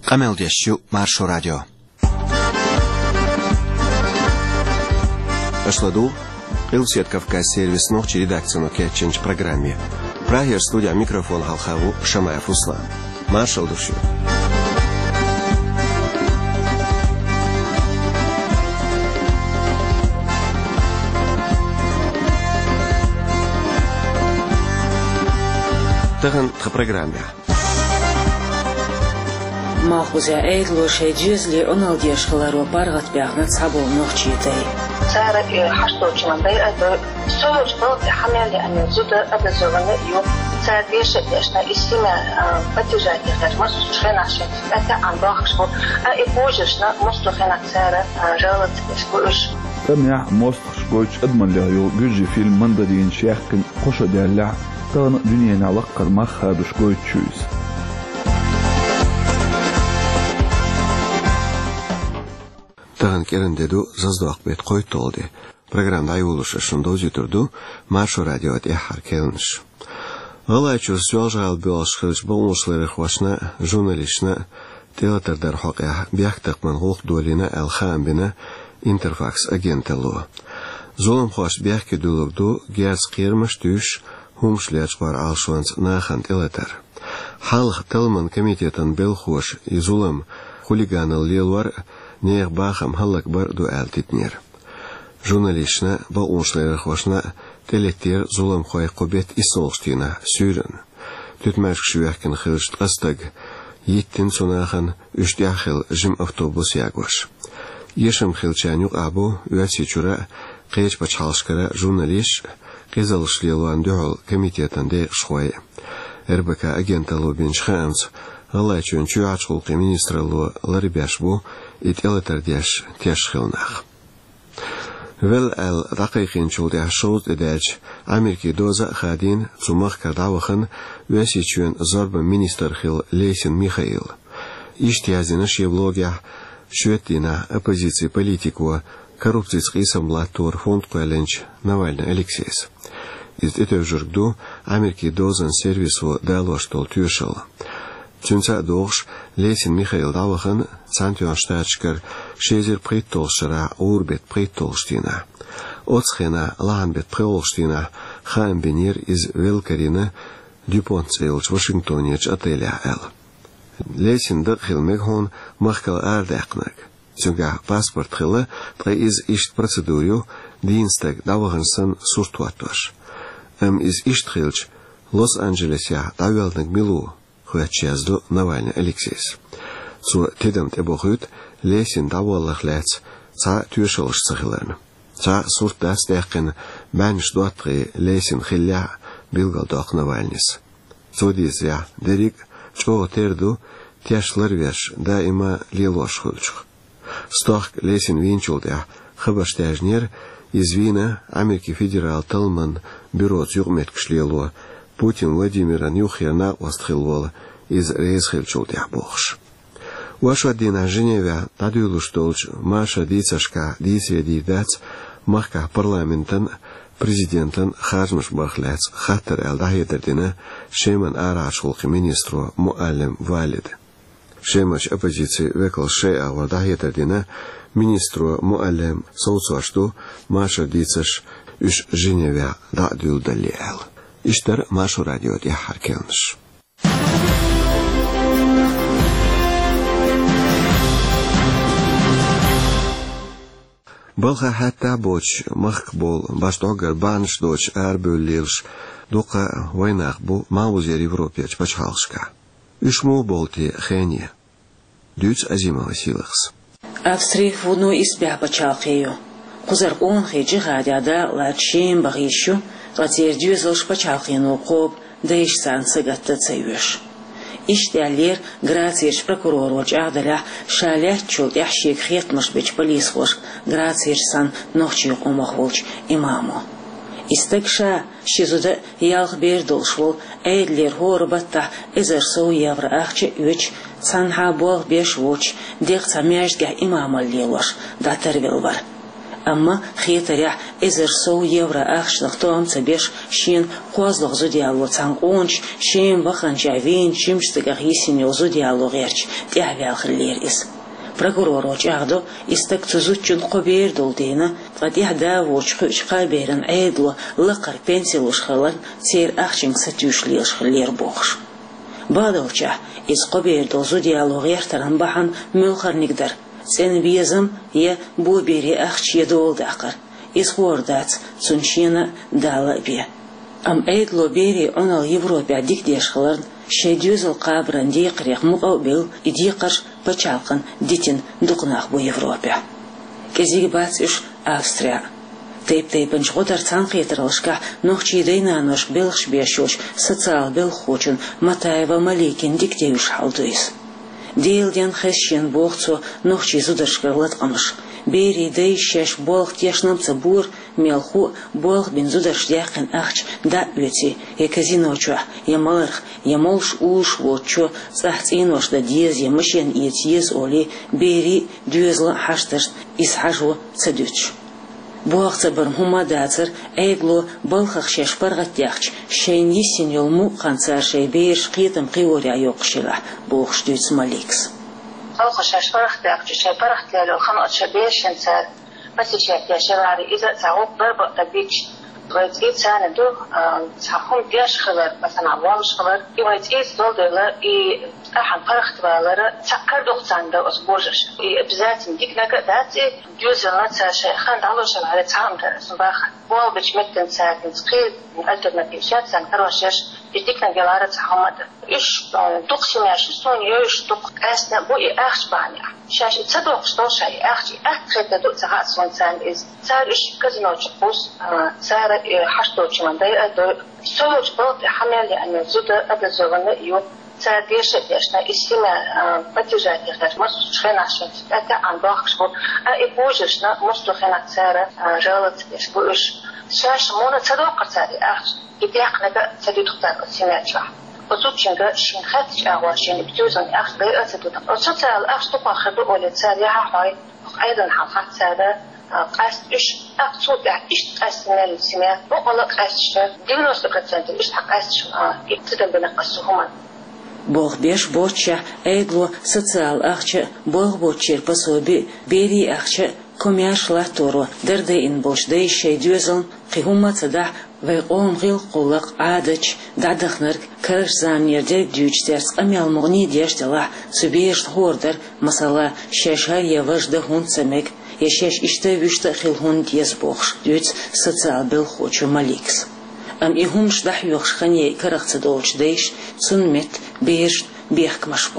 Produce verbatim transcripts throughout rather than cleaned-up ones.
Qameldeshu Marsho Radio. Ашладу, Илсет Кавказ сервис ночи редакцию Кетченч программе. Прагер студия микрофон Халхаву Шамаев Услан. Маршал душу. Таган в программе. ماخوذة أيد لو شيء جزلي أنال ديش خلارو بارغت بيعنا تصابو نوخشيتي. صار حشتو جمان بيئة سوج ضغط حمل لأن زود قبل زغنة يو صار ديش ديشنا إستماع بتجاه يخرج مصر خينا عشان أنت عن باخش بو أي بوجشنا مصر خينا صار جالت إسبوعش. تمنع مصر قويش أدمن له جوجي فيلم مندرين شيخ خوش ديالع تغن دنيا نعلقر مخها بش قويش شويس. Таган керендеду заздак бет койтолди. Программа айулуша шундо житурду Маршо радио от эхар келнш. Алайчу свяжал биошхилж болмушлары хвашна журналистна театрдар хакя бяхтакман хох долина алхамбина интерфакс агентело. Золом хваш бяхки дулурду гяз кирмаш түш хумшлерч бар алшванс нахан телетер. Халх телман комитетан белхош изулам хулиганал лилвар нех бахам халлак бар дуал титнер. Журналистна ба оншлары хвашна телеттер зулам хой кобет исолштина сюрен. Түтмәш шүәккен хилшт кастаг еттен сонахан үштяхил жим автобус ягваш. Ешем хилчанюк абу үәсичура қейч бачалшкара журналист қизалшлелуан дуал комитетан де шхой. РБК агенталу бен шхамс Алайчун чуачулки министралу ларибяшбу ит элетардяш тяшхилнах. Вел эл дақиқин чулдя шоуд эдэж Америки доза хадин цумах кардавахан весичун зорба министр хил Лейсин Михаил. Иштязина шевлогя шветина оппозиции политику коррупцийский самлатур фонд куэленч Навальный Алексеис. Из этого жургду Америки дозан сервису дало что тюшел. Цунца догш Лейсин Михаил давахан цантюан штачкар шезер приттолшара урбет приттолштина. Оцхена ланбет приолштина хаем бенир из Велкарина Дюпонт-Цейлч Вашингтонич отеля Эл. Лейсин дакхил мегхон махкал ардакнак. Цунга паспорт хила тра из ишт процедурю динстаг давахансан суртуатваш. Эм из ишт хилч Лос-Анджелеся давялнак милу. Хуячезду Навальный Алексеис. Цу тедам тебохют Лейсин даваллах лец ца тюшелш сахилан. Ца сурт дастяхкин манш дуатри Лейсин хилля билгалдах Навальнис. Цу дизя дерик чо терду тяшлар верш да има лилош хулчх. Стох Лейсин винчулдя хабаштяжнер из Вина Америки федерал Талман бюро цюгмет кшлело Путин Владимир Анюхьяна остхилвола из Рейсхельчултя бохш. Ваша дина Женевя тадюлу штолч Маша Дицашка дисведи дац махка парламентан президентан Хажмаш бахляц хаттер элдахетerdine Шеман арашулки министру Муаллем Валид. Шемаш оппозиции векал шея вардахетerdine министру Муаллем соуцашту Маша Дицаш үш Женевя дадюл далиэл. İşler Marşo radyo diye harkelmiş. Balha hatta boç mahkbol başdogar banş doç erbölilş doka vaynaq bu mauzer Evropiyaç başhalşka. Üşmu bolti xeni. Düç azima vasilix. Австрих вуну испя почалқию. Кузар он хеджи гадяда лачим багишу Гатер дюзелш почалқину қоб дэйш сансы гатта цейвеш. Иштялер грацирш прокурор воч агдалях шалях чул яхшик хетмаш беч полис вош грацирш сан нохчи қомах волч имаму. Истекша шизуда ялх бердулш вол эйдлер хорбатта эзер соу евро ахче үч санха бол беш воч дех самяждгах имамал лилош датер вилвар. أما خيتريح إزر سو يورا أخش لختام تبيش شين قواز لغزو ديالو تانقونش شين بخن جايفين شمش تغيسين يوزو ديالو غيرش تيحبي الخلير إس Прокурор чагдо истек тузучун қобер долдена фатих давоч хучқа берен айдло лақар пенсилуш халан цер ахчин сатюшлиш хлер бохш бадовча из қобер долзу диалогер таранбахан мөлхарнигдар сен биязам я бубери ахче долдақар из хордац цунчина дала бе ам айдло бери онал Европе дикдешхларн شديوز القابرن ديقريق مقابل يديقر بچالقن ديتين دقناق بو Европе. كزيق باتش أستريا. تيب تيب نشغدر تنقيترلشكا نوخشي دينا نوش بلخش بيشوش سوциал بلخوچن متايوا مليكين ديكتيوش حالدويس. ديل دين خشين بوخцо نوخشي زودرشكرلت قمش. بيري دي شش بولخ تيشنم تبور ميلخو بولخ بن زودرش ديقن أخش دا بيتي يكزينوچو يمالرخ يمولش اوش وچو صحتينوش دا ديز يمشين يتيز أولي بيري دوزلا حشترش إسحاجو تدوچ بوخ تبر هما داتر ايغلو بلخخ شش برغت يخش شين يسين يلمو قنصار شي بيرش قيتم قيوري يوقشلا بوخش دوز ماليكس أو خشاش فرخت أكتر شيء فرخت لو خمس شبيش إنسان بس شيء كشراري إذا تعوق ضرب تبيش ويتقيت سنة دو تحكم بيش خبر مثلا عوامش خبر ويتقيت دول دولار إي أحد فرخت بالارا تكر دختان دو أسبوعش إي بذات مديك نك ذاتي جزء لا تشيء خان دعوش على تعام تسباخ بول بتشمكن ساكن تقيل مقدر نتيجات سان كروشش يديك نجلارة تعامد إيش دقسم ياش سون يوش دق أسنا بوي أخش بانيا شاش تصدق شلون شيء أخشي أخذ دو تعات سون سان إز صار إيش كذا جبوس صار حشدو كمان ده ده سوج بلد حمل يعني زود قبل زغنا يو صار ديش ديشنا إسمه بتجاه يخرج مصر شخنا عشان أتا عن باخش بو أيبوجشنا مصر خنا صار جالت ديش بوش شاش مونا تصدق صار أخش يديق نجا تدي تختار سيناتشا وزوج شنجا شين خاتش أهوا شين بتوزن أخش بيئة تدوتا وصلت الأخش تبغى خدو ولا صار يحاي أيضا حقات صار قاس إيش أقصد إيش قاس من السماء وقلا قاس دينوس بقتنت إيش قاس يبتدن بنقصهما بوغ بيش بوتشا أيغلو سوциал أخشة بوغ بوتشير بسوبي بيري أخشة كومياش لاتورو دردي إن بوش دي شي دوزن قيهما تدع ويقوم غيل قولق عادج دعدخنرك كرش زانير ديك ديوش ترس أميال مغني ديش تلع سبيش هوردر مسألة شاشهار يواش دهون سمك يشاش اشتاوشتا خيلهون ديز بوخش دوز سوциал بلخوچو ماليكس أم إهمش دحيوخش خانيه كرخت دوش ديش سنمت بيرش بيحك مشبو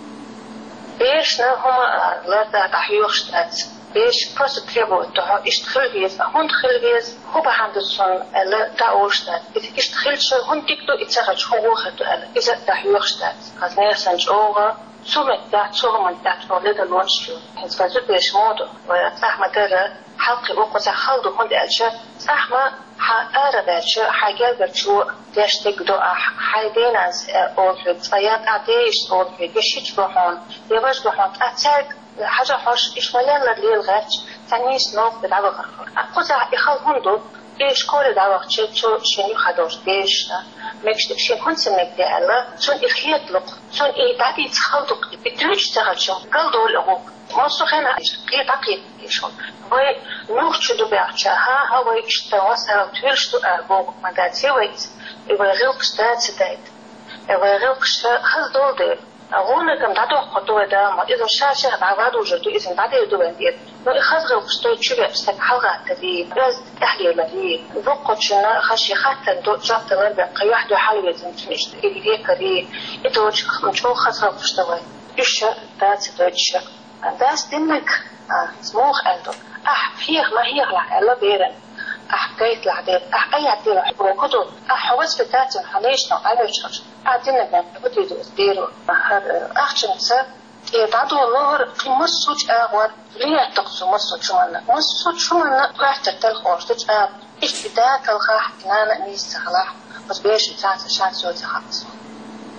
بيرشنا هما لردا دحيوخش تات بيش بس تريبو تها اشتخلويز هون تخلويز هو بحندسون ألا داوشتات إذا اشتخلش هون تكتو إتساقش هو خدو ألا إذا دحيوخشتات خزنير سنج أوغا سومت دات سوغمان دات ولد الونشيو هنز فازو بيش مودو ويطلع مدرة حلقي وقوزا خالدو هون دي ألشا صحما حقارة باتشا حاجال باتشو ديش تقدو حايدين از أولفيد صياد عديش أولفيد يشيج بحون يواج بحون أتاك حاجة حوش إشماليان لدليل غاتش تانيس نوف بدعوة غرفور أقوزا إخال هندو إيش كوري دعوة تشو شنيو خدوش ديش مكشتك شين هون سمك دي ألا سون إخيط لق سون إيه بعدي تخلطق بتوش تغلشون قلدو الأغوك مصر خينا قيت عقيد إيشون وي نوخ تشدو بيعتشا ها ها وي اشتواس أو تويرشتو أغوك مداتي ويت إيوه غيلق شتات ستايد إيوه غيلق شتات خز دول دير أغونا كم دادو قطوة دا ما إذن شاشة بعوادو جردو إذن دادو يدو بندير نو إخاز غيلق شتوي تشوبي أبستك حلغة تدي راز أحلي لدي ذوقو تشنا خاشي خاتا دو جابت الربع قي واحدو حالو يزن تنشت إلي كري إدوج مجمو خاز غيلق شتوي إيشا دات دوتشا داس دينك سموخ ألدو أح فيغ ما هيغ لح ألا بيرن أح قيت لعديد أح أي عديد وكدو أح حواس بتاتن حليشنا وعليشنا أعدينا بان بديدو إسديرو أح جنسا يدعدو الله قي مصوج أغوار ليه تقصو مصوج شمالنا مصوج شمالنا قاعدة تلخوش تجأب إيش بداك الخاح كنانا نيس تخلاح بس بيش بتاعت شان سوتي خاص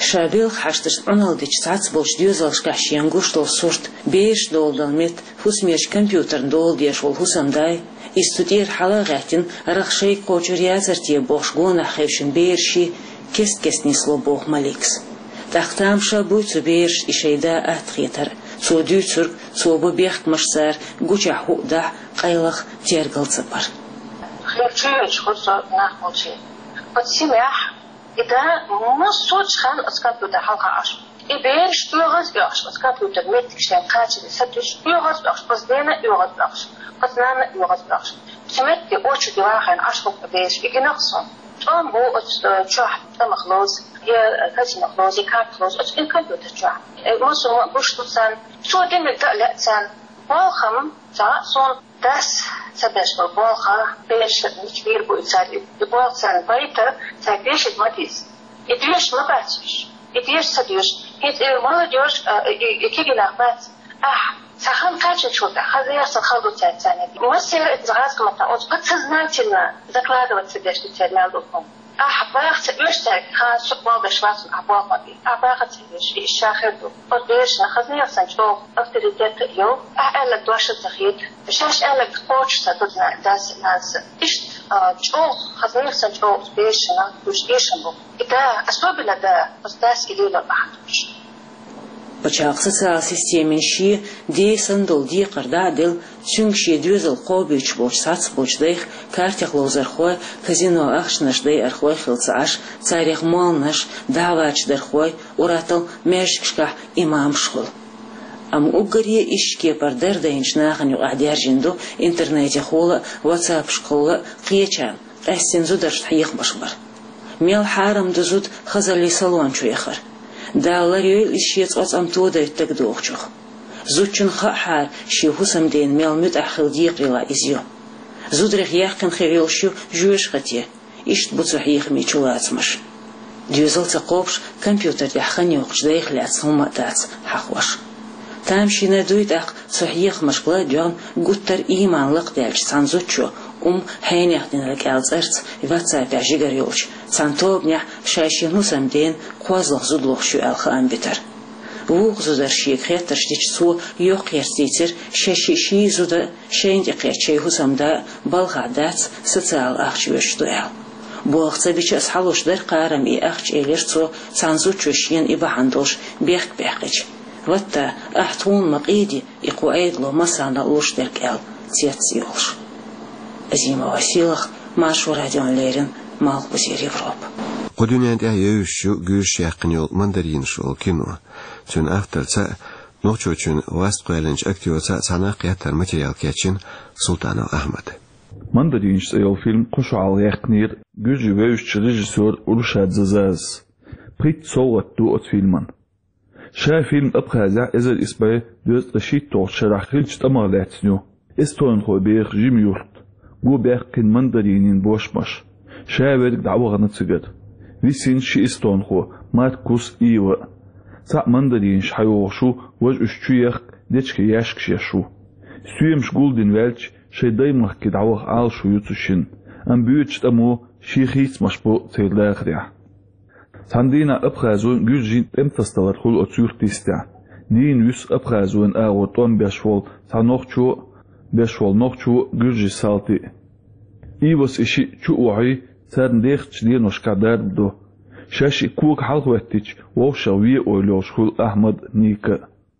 شابيل حشترس عنالديش ساعت بولش ديوزالش كاشيانغوش دول سورت بيش دول دالميت هسميرش كمبيوتر دول ديش والهسم داي استودير حلاغاتين رخشي قوچريازرتي بوشغونا خيوشن بيرشي كست كست نسلو بوخ ماليكس تختام شابوي تبيرش إشيدا أتخيتر سو ديوتر سو ببيخت مشسار قوچا حودا قيلخ تيرغل صبر خير تشويش خلصة ناخوشي بتسمح إذا ما صوت خان أسكابيوتر حلقة عشر إبيش يغز بيعش أسكابيوتر ميتك شين قاتل سبتش يغز بيعش بس دينا يغز بيعش بس نانا يغز بيعش سمت بيقوش دواخن عشر إبيش إيجي نقصن أم بو أتشاح مخلوز هي كاتي مخلوز يكاد مخلوز أتش الكمبيوتر تشاح مصر ما بوش تسان شو دين الدقلة تسان والخم تا صون داس سبش بالبالخة بيش كبير بو يتسال يبوال سان بايتر تا بيش المديس يديش ما باتش يديش سديش هيت المال ديوش يكيجي نعمات أح سخن كاتش شوتا خذ يحصل خلو تاني مصير إتزغاز كما تقول بتزناتنا ذكرى وتسديش تتعلم لكم أح باخ تبيش تاك خان شقوال بشوات أبوال مبي أباخ تبيش الشاخر دو قديش خذ يحصل شو أفتريتات يو أعلى دوش التخيط بشاش أعلى تقوش تدودنا داس ناس إيش جو خذ يحصل جو بيشنا دوش إيشنبو إذا أسباب لدا بس داس إلي لبحثوش بچاق социал системен ши дей сандол ди қырда дел чүнгши дюзел қобич боч сац боч дейх картях лозерхой казино ахшнаш дей архой хилцаш царих молнаш давач дерхой уратал мешкшка имам шхул ам угри ишке пардер дейнш наханю адержинду интернете хола ватсап школа қиеча эссензу дарш хих башбар мел харам дузут хазали салон чуехар دالريو الشيء أصلا تودا يتقدوخشوا زوجن خحار شيء حسم دين ميل مت أخل ديق لا إزيو زودرخ يحكن خيريلشوا جوش خطيه إيش بتصح يخمي شوات مش ديوزل تقوبش كمبيوتر يحخني وقش دايخ لعصهم مقدات حخوش تامشي ندويت أخ صحيح مشغلة جان قطر إيمان لقدالش سانزوتشو أم حين يخدين لك ألزرت واتساب يعجيقر يولش سانتوبنيح شايشين هسم دين قوازلغ زودلغ شو ألخان بتر ووغ زودر شيك خيطر شديش سو يوق يرسيتر شاشي شي زودر شين يقير شي هسم دا بالغ دات سوциал أخش وشتو أل بوغ تبيش أسحالوش در قارم إي أخش إليرتو سانزوتشو شين إبا عندوش بيخ بيخيش وتا أحتون مقيدي إقوائد لو مسانا لوش درك أل تيتس يولش أزيما وسيلخ ماشو راديون ليرن مال بزير Европа. قدونيان ده يوشو جوش يقنيول مندرين شو كينو تون أفتر تا نوچو تون واست قيلنج أكتيو تا ساناق يتر ماتيريال كيتشن سلطان أحمد مندرين شو فيلم قشو على يقنير جوجي ويوش ريجيسور أرشاد زازاز بريت صوت دو أت فيلمان شا فيلم أبقى زع إزر إسباي دوز رشيد توغ شرح خلج تأمر لاتنيو استوين خو بيخ جيم يورت جو بيخ كن مندرينين بوشمش شا ورق دعوة غنتسجد ويسين شي استوين خو مات كوس إيوة سا مندرين شحيوغشو وج اشتويخ ديشك ياشكش يشو سويمش قولدين والج شي دايمخ كي دعوة عال شو يوتسوشين أم بيوتش تأمو شي خيس مشبو تيرلاخ ريح ساندينا أبخازون جوجين امتستوار خل أتسير تيستع دين يس أبخازون أغو طون بيشوال سانوخشو بيشوال نوخشو جوجي سالتي إيوس إشي شو وعي سارن ديختش دينوش كادار بدو شاشي كوك حلق واتيش ووشاوية أولوش خل أحمد نيكا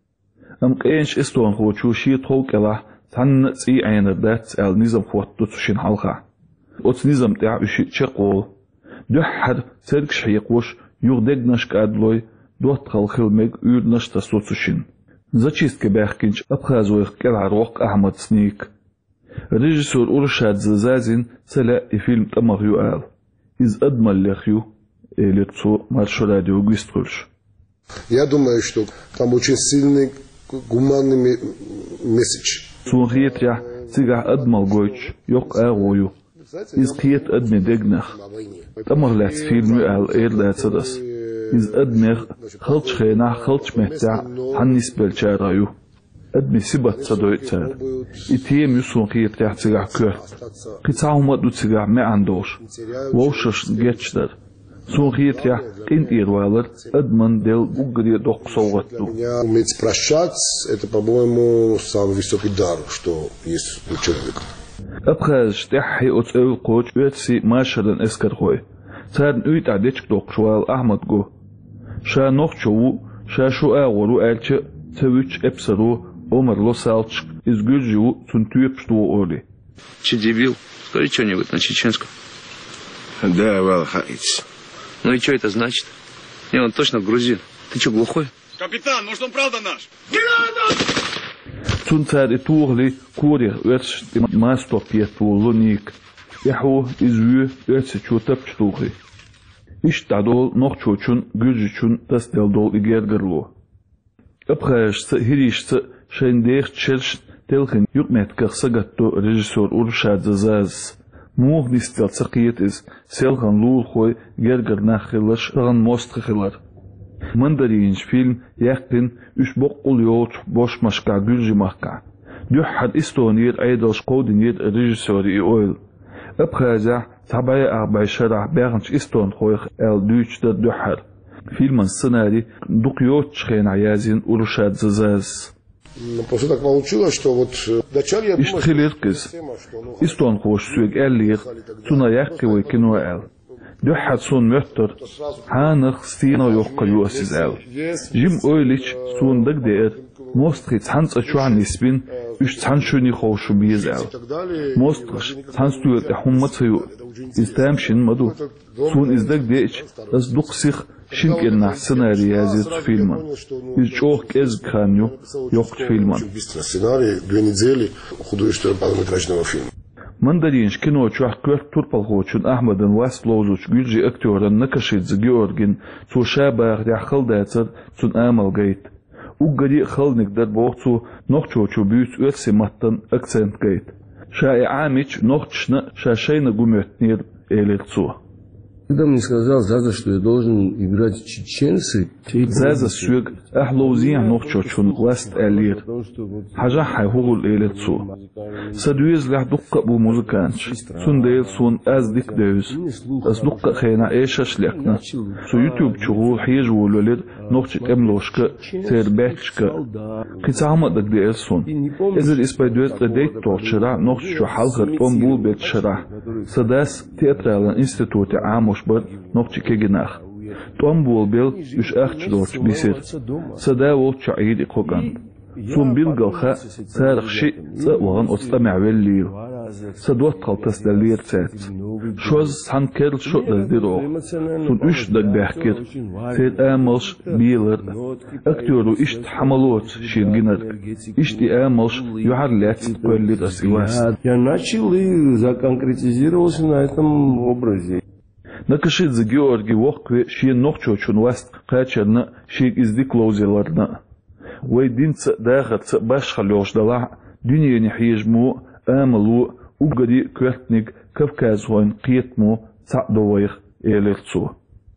أم قينش استوان خو شو شي طولك الله سان سي عين ردات ال نظام خواتو تسوشين حلقا أتس نظام تاع إشي تشاقول دحر سرقش حيقوش يغدقناش كادلوي دوت خلخل ميق يردناش تسوتسوشين زاچيست كباخكينش أبخازويخ كالعروق أحمد سنيك ريجيسور أرشاد زازازين سلا فيلم تمغيو آل إز أدمال لخيو электро маршо радио Гвистрольш. Я думаю, что там очень сильный гуманный месседж. Сунхиетря цигах адмал гойч йок агою. Из киет адме дегнах. Тамарлац фильмы ал эрлацадас. Из адмех халч хена халч мехта ханнис белчараю. أدمي سبت صدوي تار إتيم يسون قيت رح تجع كر قطعهم ودو تجع ما عندوش ووشش جتشدر Сон хитря кин ирвалар адман дел угри доксоватту. Уметь прощать — это, по-моему, самый высокий дар, что есть у человека. Абхаз штахи от эул коч ветси машадан эскархой. Царн уйт адечк докшвал Ахмад го. Ша нохчу ша шу агору элче цевич эпсару Омар Лосалчк из Гюджу цунтуеп что оли. Че дебил? Скажи что-нибудь на чеченском. Да, Валхаиц. Ну и что это значит? Не, он точно грузин. Ты что, глухой? Капитан, может он правда наш? Цунцар и турли курих верш масто пьету ник. Яху извю верш чутап чтухи. Иштадол нохчучун Гюджучун тастелдол игергерло. Абхаешца хиришца шендех челш телхин юкметках сагатто режиссер Уршадзазаз. Мух дистел цакиет из селхан лул хой гергер нахилаш ран мостхилар. Мандаринж фильм яхтин үш боккул йоуч бош машка гүлжимахка. Дюхад истонир айдалш коудинир режиссер и ойл. Абхаза табай арбай шарах бягнч истон хойх эл дючда дюхар. Фильм сценарий дукьот чхен аязин Уршадзазаз. Просто так получилось, что вот вначале я думал, что истон хош сюг эллир цуна яхкивой кино эл. Дюхат сон мёттер ханах стино йохка юасиз эл. Жим ойлич сон дагдеэр мострит ханц ачуан испин үш цаншуни хошу биез эл. Мостриш цанстует хуммацаю истамшин маду сон издагдеч аз дуксих Шинкерна сценарий язит фильма. Из чох кез каню йохт фильма. Сценарий две недели художественного полнометражного фильма. Мандаринш кино чох кверт турпалхочун Ахмадан Вастлоузуч гюджи актеран накашидзе Георгин цу шабах яхал дайцер цун амалгейт. Уггади халник дар бохцу нохчочу бюц өтси маттан акцент гейт. Шаи амич нохчна шашейна гумётнир элерцу. Когда мне сказал Заза, что я должен играть чеченцы, Заза сюг ахлоузия нохчочун ласт элир. Хажа хайхугул элерцу. Садуез лях дукка бу музыканч. Сундейл сун аз дик дэвз. Аз дукка хэйна эша шлякна. Су ютуб чугу хейжу лолир нохчик эмлошка сербечка. Кицаама дак дээл сун. Эзер испайдуез дадейт торчера нохчичу халхар томбул бетшера. Садас театралан институте аму Бер ногчи кегенах. Том бул бел үш ахчдорч бисер. Сада вол чаид коган. Сум билгалха сархши саван остамع веллио. Садот қалтас далер цат. Шоз санкер шо дадиро. Сун үш даг бахкер. Сед амалш билер. Актеру ишт хамалот ширгинер. Ишти амалш юхарлят көлли дасивас. Я начал и законкретизировался на этом образе. Накашидзе Георгий вохкве ши нохчочун васт качарна ши издиклоузеларна. Вайдинца дахатца башхалёждала дюньени хижму амалу угади квертник Кавказхойн қиетму цадовайх элерцу.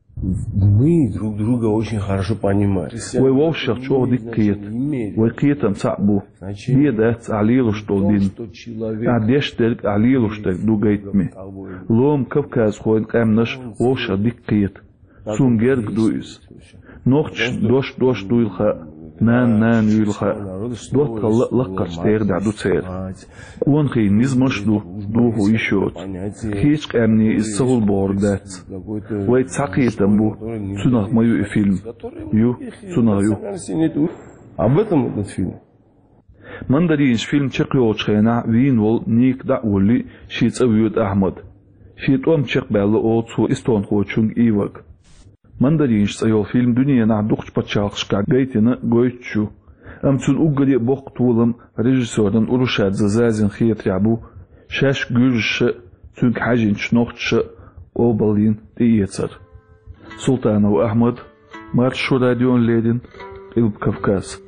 Мы друг друга очень хорошо понимаем. Вай вовшах чох дик киет. Вай киетам цабу. Бедат алилу штолдин. Адештерк алилу штек дугайтми. Лом Кавказхойн камнаш вовшах дик киет. Сунгерг дуис. Нохч дош дош дуилха. Нан нан юлха. Дот калла лаккар штег даду цер. Уан хи низмаш ду духу ишот. Хич камни из сагул бордат. Вай цакиетам бу. Цунах мою фильм. Ю цунаю. Об этом этот фильм. Мандаринш фильм чекьочхена вин вол ник да ули шиц авюд Ахмад. Шит ом чек белла оцу истон хочунг ивак. Мандаринш сайол фильм дүнияна духч пачалшка гайтина гойчу. Амцун уггади боқтулам режиссердан Уршадзазазин хиетрябу шаш гүрші цунг хажинч нохчы обалин диецер. Султанов Ахмад, Маршу Радион Ледин, Илб Кавказ.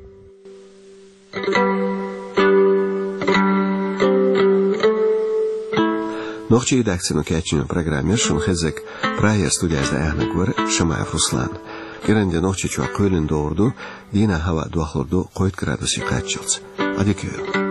Нохчи редакцияны кәчінің программе шын хезек прая студиязда әхнік вар Шамаев Руслан. Керенде нохчи чуа көйлін доғырду, дина хава дуақлырду қойт градуси қатчылц. Адекею.